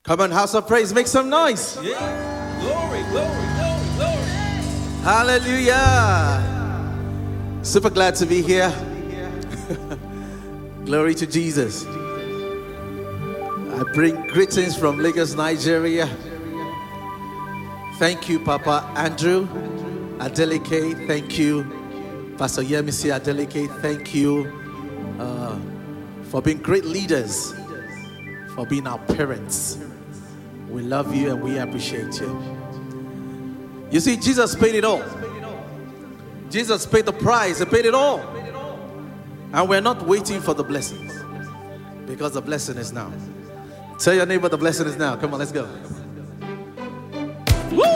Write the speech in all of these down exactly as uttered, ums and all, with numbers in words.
Come on, house of praise, make some noise. Yeah. Glory, glory, glory, glory. Hallelujah. Super glad to be here. Glory to Jesus. I bring greetings from Lagos, Nigeria. Thank you, Papa Andrew Adeleke. Thank you, Pastor Yemisi Adeleke. Thank you uh, for being great leaders, for being our parents. We love you and we appreciate you. You see, Jesus paid it all. Jesus paid the price. He paid it all. And we're not waiting for the blessings, because the blessing is now. Tell your neighbor the blessing is now. Come on, let's go. Woo!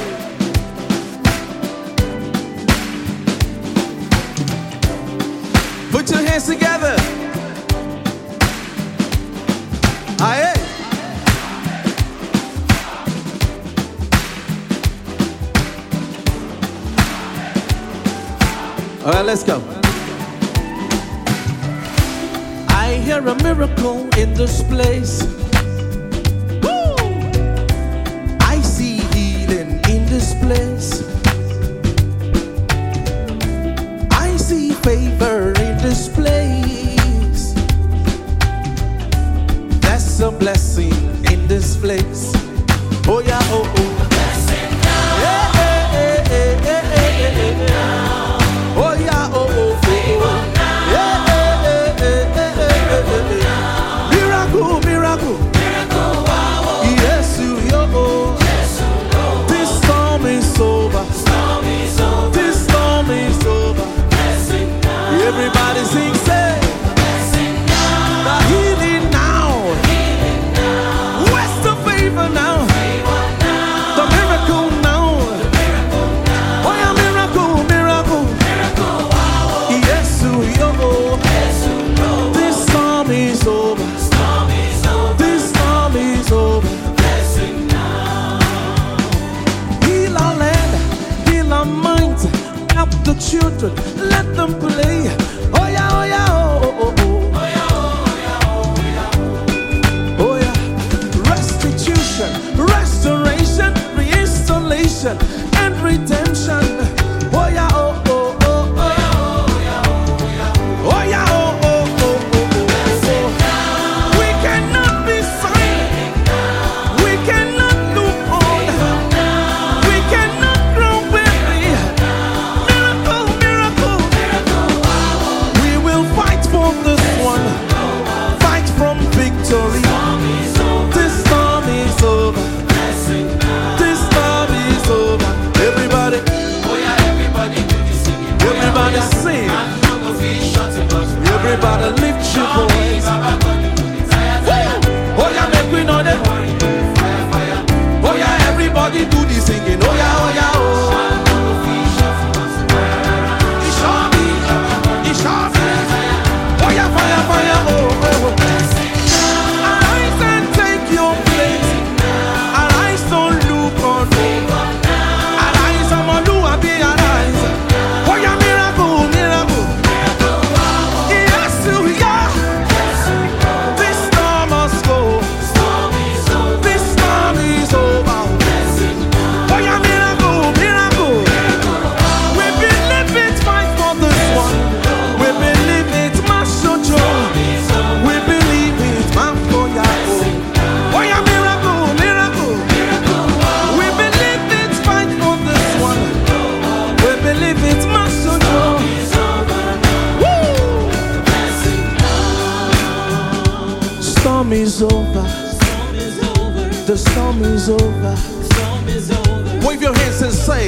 Put your hands together. Aye. All right, let's go. I hear a miracle in this place. Woo! I see healing in this place. I see favor in this place. That's a blessing in this place. Oh yeah, oh oh. Yeah, yeah, yeah, yeah, yeah, yeah, yeah. Oh yeah, oh oh, oh, oh. Yeah, yeah, yeah, yeah, yeah, yeah, yeah. Miracle, miracle, miracle, wow. Yes, you, yo, oh. Yes, you know. This storm is over. Storm is over. This storm is over. Blessing now. Everybody sing, say. Blessing now. The healing now. Healing now. Where's the favor now? Favor now. The miracle now. The miracle now. Oh yeah, miracle, miracle. This storm is over. Storm is over. This storm is over. Blessing now. Heal our land, heal our minds, help the children, let them play. Oh yeah, oh yeah, oh oh oh oh. Oh yeah, oh yeah, oh yeah. Oh yeah. Restitution, restoration, reinstallation, and redemption. Oh yeah, oh oh. Oh yeah, oh, oh, oh, oh, oh, oh. We cannot be silent. We cannot look on. We cannot grow weary. Miracle, miracle, miracle. We will fight for this one. Fight from victory. This storm is over. This storm is over. Everybody, oh yeah, everybody do the singing. Everybody sing. Everybody lift your voice. Oh yeah, make we know that. Oh yeah, everybody do the singing. Oh yeah, oh yeah, oh. It shall be, it shall be. Oh yeah, fire, fire, oh, oh, oh. Arise and take your place. Arise, don't look on me. Arise, I'm on you, I be arise. Oh yeah, miracle, miracle. Storm is over. The storm is over. Wave your hands and say,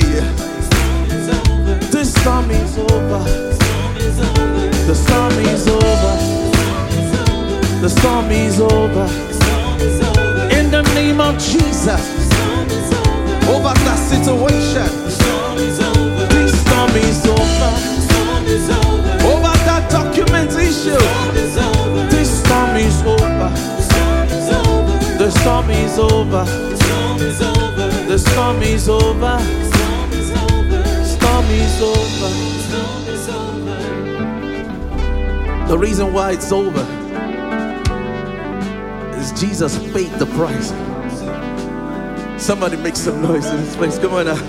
this storm is over. The storm is over. The storm is over. In the name of Jesus, over that situation. This storm is over. Over that document issue. This storm is over. The storm is over. The storm is over. Storm is over. The reason why it's over is Jesus paid the price. Somebody make some noise in this place. Come on now.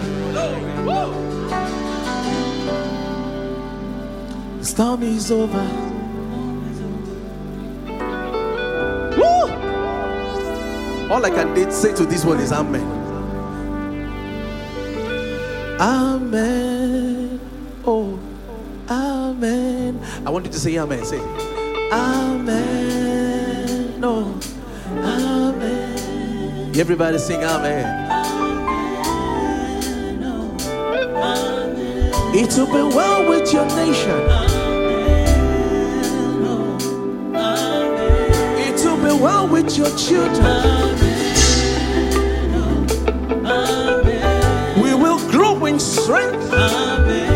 The storm is over. Woo! All I can say to this one is amen. Amen. Oh, amen. I want you to say amen. Say amen. No, amen. Everybody sing amen. Amen. No, amen. It will be well with your nation. Amen. No, amen. It will be well with your children. Amen. No, amen. We will grow in strength. Amen.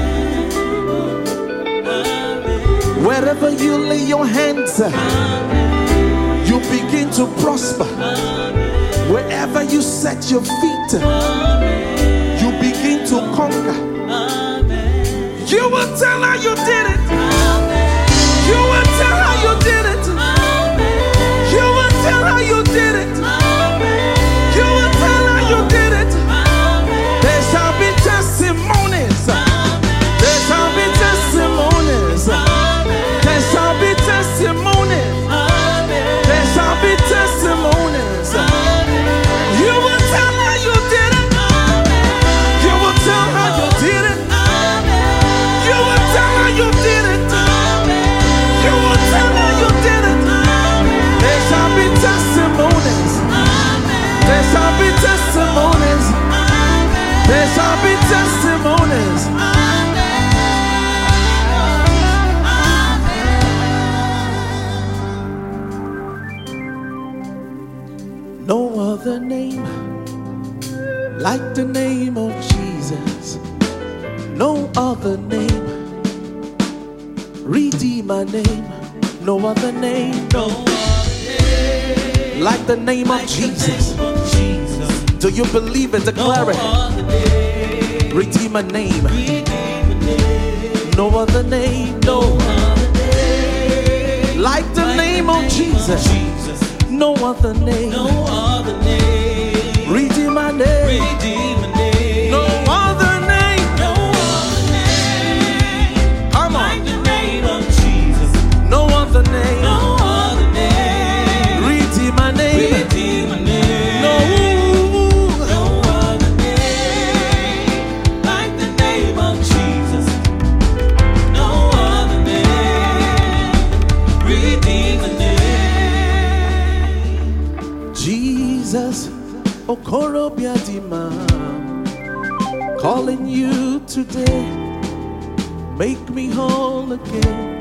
Wherever you lay your hands, amen, you begin to prosper. Amen. Wherever you set your feet, amen, you begin to conquer. Amen. You will tell how you did it. Amen. You will tell how you did it. Amen. You will tell how you did it. Amen. You will tell how you did it. Amen. There shall be testimonies. Amen. There shall be testimonies. Amen. There shall be testimonies. Amen. There shall be testimonies. Amen. You will tell how you did it. Amen. You will tell how you did it. Amen. You will tell how you did it. Amen. You will tell how you did it. Amen. There shall be testimonies. Amen. There shall be testimonies. Amen. There shall be testimonies. No other name like the name of Jesus. No other name, Redeemer name. No other name, no other name like the name of Jesus. Do you believe it? Declare it. Redeemer name. No other name, no other name like the name of Jesus. No other name, no other name. Redeemer name, Redeemer name. No other name, no other name. Come on, like the name of Jesus. No other name, no other name. Redeemer name, Redeemer name. No, no other name like the name of Jesus. No other name, Redeemer name. Jesus, Okorobiadima, calling you today, make me whole again.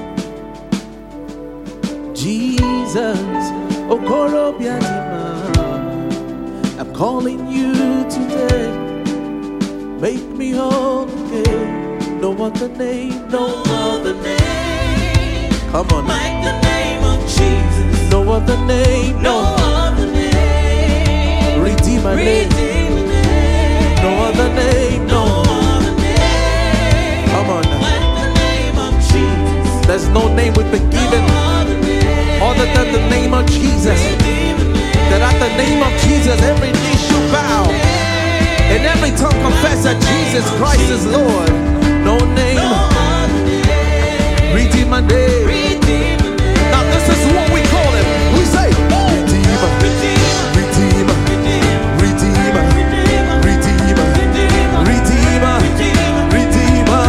Jesus, Okorobiadima, I'm calling you today, make me whole again. No other name, no other name. Come on, like the name of Jesus. No other name, no other name. Redeemer name. No other name, no other name. Come on now. Like the name of Jesus. There's no name we've been given other than the name of Jesus. That at the name of Jesus every knee should bow and every tongue confess that Jesus Christ is Lord. No name, Redeemer name. Now this is what we call him. We say Redeemer, Redeemer, Redeemer, Redeemer, Redeemer, Redeemer, Redeemer,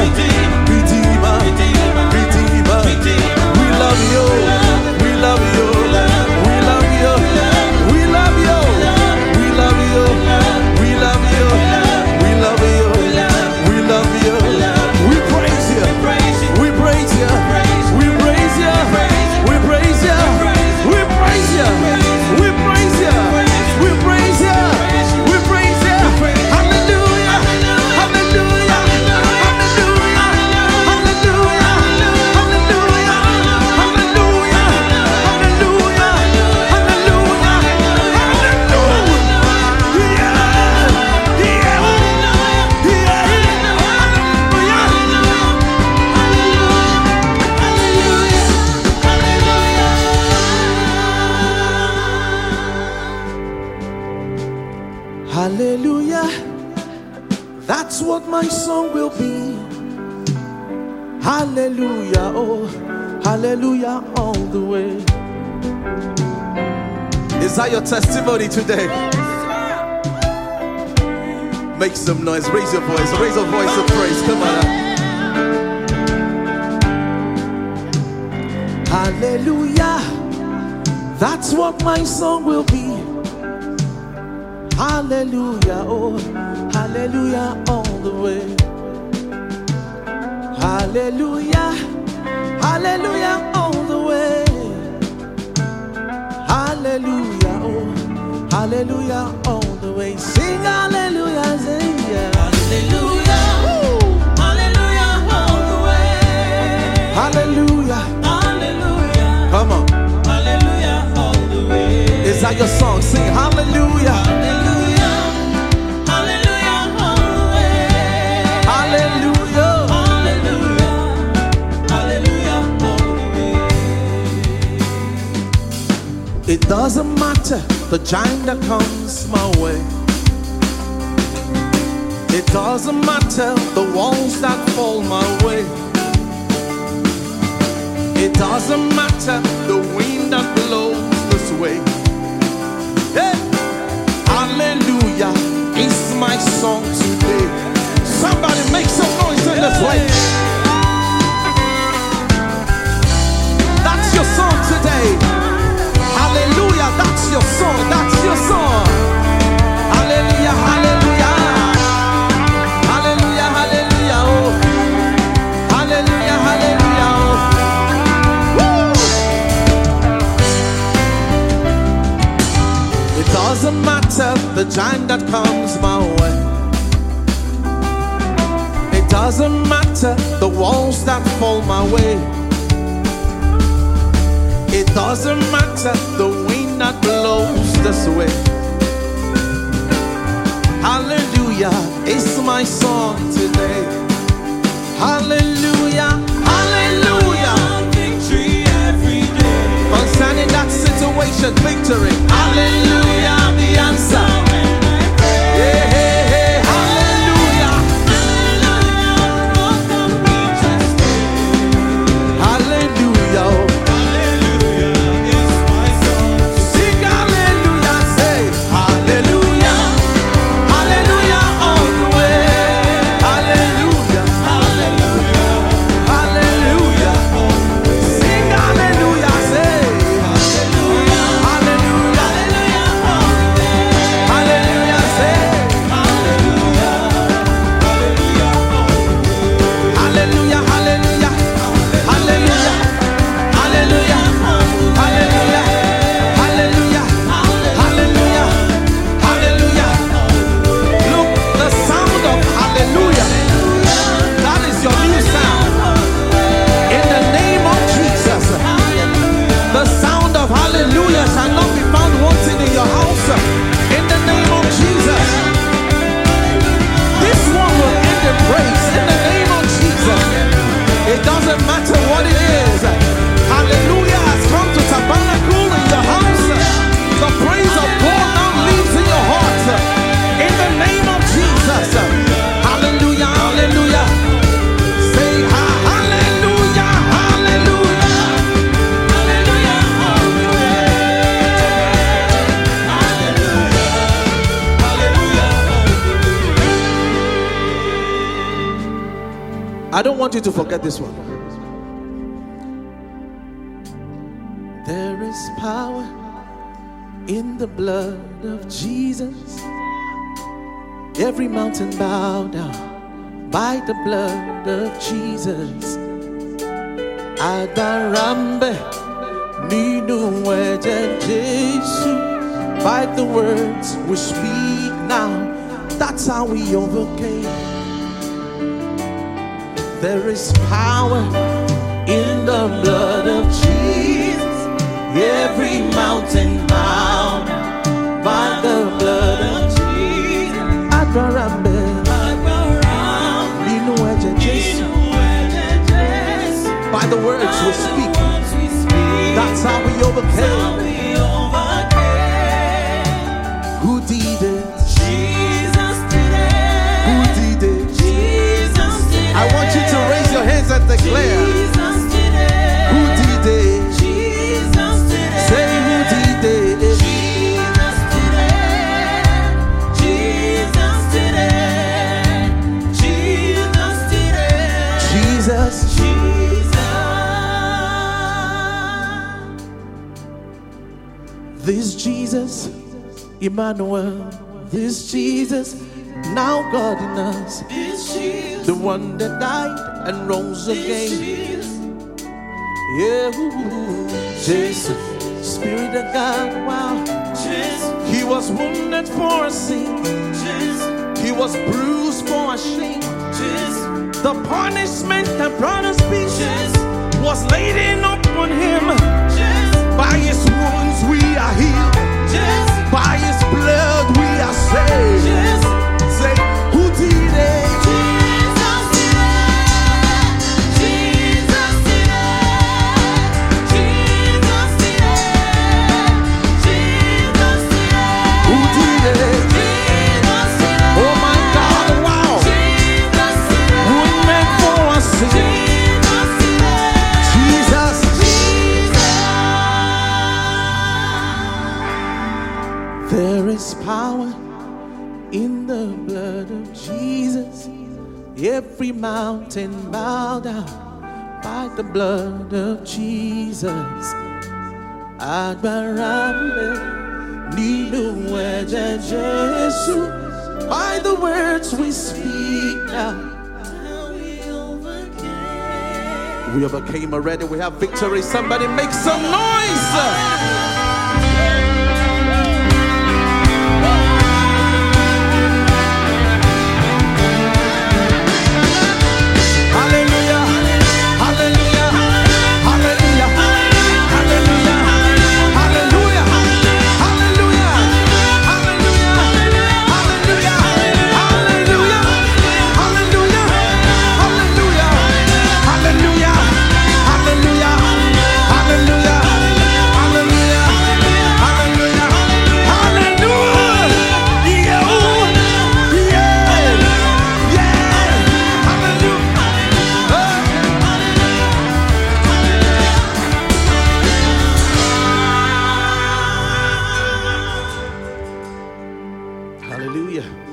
Redeemer. We love you, we love you, we love you, we love you, we love you, we love you, we love you, we love you. We praise you, we praise you, we praise you. Hallelujah, that's what my song will be. Hallelujah, oh, hallelujah all the way. Is that your testimony today? Make some noise, raise your voice, raise your voice of praise. Come on. Hallelujah, that's what my song will be. Hallelujah, oh, hallelujah all the way. Hallelujah, hallelujah all the way. Hallelujah, oh, hallelujah all the way. Sing hallelujah, say yeah. Hallelujah, Woo. hallelujah all the way. Hallelujah, Hallelujah, come on. hallelujah all the way. Is that your song? Sing hallelujah. Hallelujah, hallelujah all the way. Hallelujah. Hallelujah, hallelujah all the way. It doesn't matter the giant that comes my way. It doesn't matter the walls that fall my way. It doesn't matter the wind that blows this way. Hey! Hallelujah, it's my song today. Somebody make some noise in this place. That's your song today. Hallelujah, that's your song, that's your song. Hallelujah, hallelujah. Hallelujah, hallelujah, oh. Hallelujah, hallelujah, oh. Woo! It doesn't matter the giant that comes my way. It doesn't matter the walls that fall my way. It doesn't matter the wind that blows this way. Hallelujah, it's my song today. Hallelujah, hallelujah. Victory every day. Concerning that situation, victory. Hallelujah, the answer. Hey, hey, hey, hallelujah. Hallelujah. Sing hallelujah, say hallelujah. Hallelujah all the way. Hallelujah. Hallelujah. Sing hallelujah, say hallelujah. Hallelujah, say hallelujah. Hallelujah, hallelujah. Hallelujah. Hallelujah. Hallelujah. Hallelujah. Hallelujah. Hallelujah. Look, the sound of hallelujah. That is your new sound. In the name of Jesus. The sound of hallelujah shall not be found wanting in your house. In the name of Jesus. This one will end in praise. In the name of Jesus. It doesn't matter what it is. Hallelujah has come to tabernacle in your house. The praise of God now lives in your heart. In the name of Jesus. Hallelujah, hallelujah. Say ha- hallelujah, hallelujah. I don't want you to forget this one. There is power in the blood of Jesus. Every mountain bow down by the blood of Jesus. Adarambe ninu eje Jesu. By the words we speak now, that's how we overcame. There is power in the blood of Jesus. Every mountain bow by the blood of Jesus. Adarambe ninu eje Jesu. By the words we speak, that's how we overcame. Who did it? Emmanuel, this Jesus, now God in us, This Jesus, the one that died and rose this again. Jesus, Yeah, ooh, Jesus, Spirit of God, wow. Jesus, He was wounded for our sin, Jesus, He was bruised for our shame. Jesus, The punishment that brought us peace Jesus, was laid upon Him. Jesus, By His wounds we are healed, Jesus, by His blood we are saved. Jesus. Say, who did it? Jesus did it. Jesus did it. Jesus did it. Jesus did it. Who did it? Jesus did it. Oh my God, wow. Jesus did it. Who meant for us? Jesus did it. Jesus. Jesus. There is power in the blood of Jesus. Every mountain bow down by the blood of Jesus. Admirable, nínú ẹ̀jẹ̀ Jésù. By the words we speak now, We overcame. we overcame already. We have victory. Somebody make some noise. Hallelujah. Hallelujah. Hallelujah. Hallelujah. Hallelujah. Hallelujah. Hallelujah. Hallelujah. Hallelujah. Hallelujah. Hallelujah. Hallelujah. Hallelujah. Hallelujah. Hallelujah. Hallelujah. Hallelujah. Yeah. Yeah. Yeah. Hallelujah. Hallelujah.